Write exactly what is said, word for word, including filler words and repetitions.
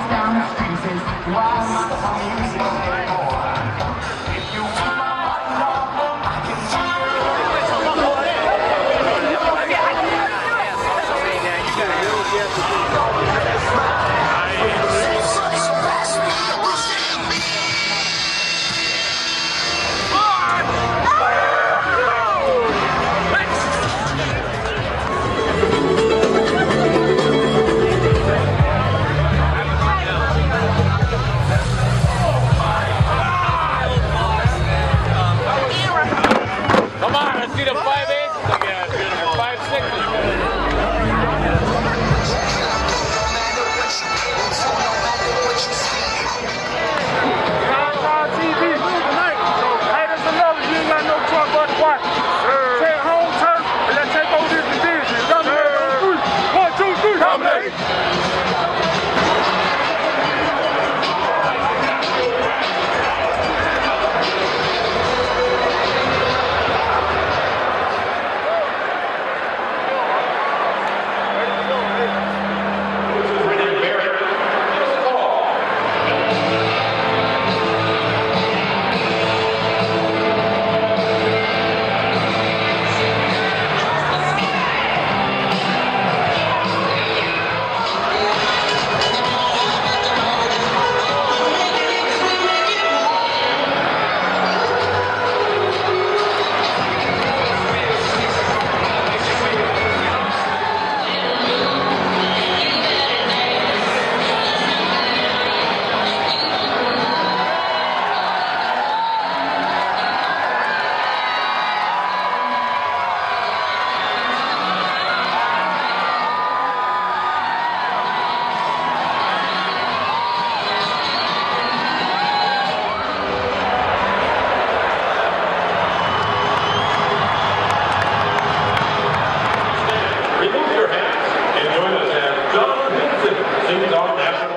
down excuses. Why not the music anymore? If you keep my mind on, I can see See the five eight? Yeah, beautiful. Five six is good. On T V tonight. So haters and lovers, you ain't got no choice but to watch. Stay at home turf and let's take over this division. Dominate on three. One, two, three. Dominate. Remove your hats and join us as John Henson sings our national